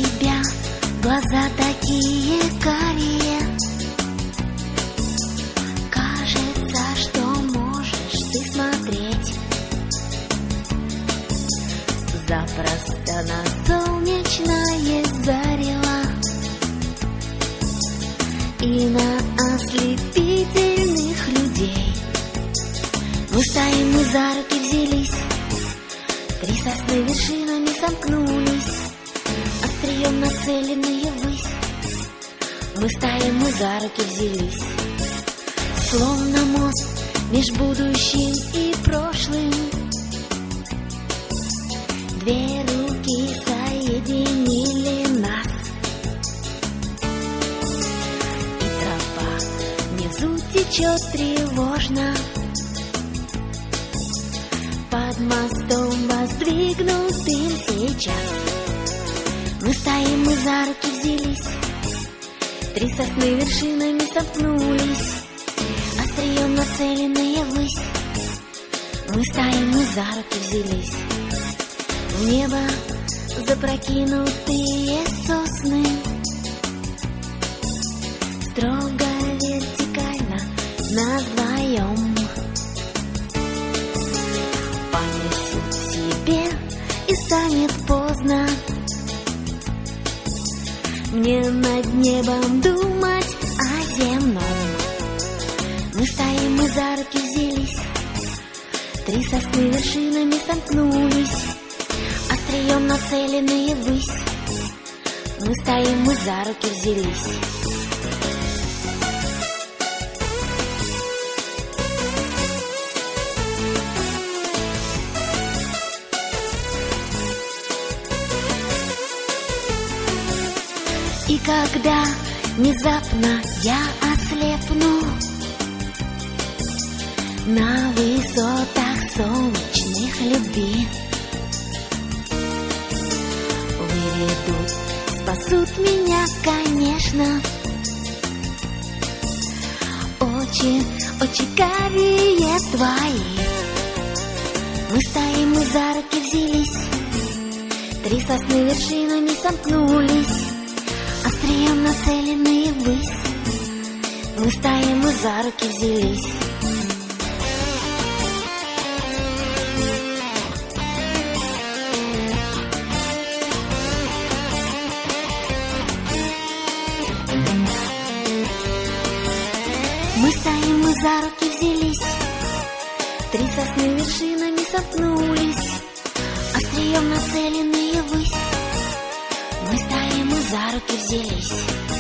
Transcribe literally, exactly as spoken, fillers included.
тебя глаза такие карие. Кажется, что можешь ты смотреть запросто на солнечное зарево и на ослепительных людей. Мы стоим, мы за руки взялись, три сосны вершинами сомкнулись, острием нацеленные ввысь. Мы стоим, мы за руки взялись, словно мост меж будущим и прошлым. Две руки соединили нас, и тропа внизу течет тревожно. Под мостом воздвигнутым сейчас мы стоим, мы за руки взялись, три сосны вершинами сомкнулись, острием нацеленные ввысь. Мы стоим, мы за руки взялись, в небо запрокинутые сосны, строго вертикально нас вдвоем. Понесу в себе, и станет поздно мне над небом думать о земном. Мы стоим, мы за руки взялись, три сосны вершинами сомкнулись, острием нацеленные ввысь. Мы стоим, мы за руки взялись. И когда внезапно я ослепну на высотах солнечных любви, выведут, спасут меня, конечно, очи, очи карие твои. Мы стоим, мы за руки взялись, три сосны вершинами сомкнулись, острием нацеленные ввысь. Мы стоим, мы за руки взялись. Мы стоим, мы за руки взялись, три сосны вершинами сомкнулись, острием нацеленные ввысь. Мы стоим, мы за руки взялись.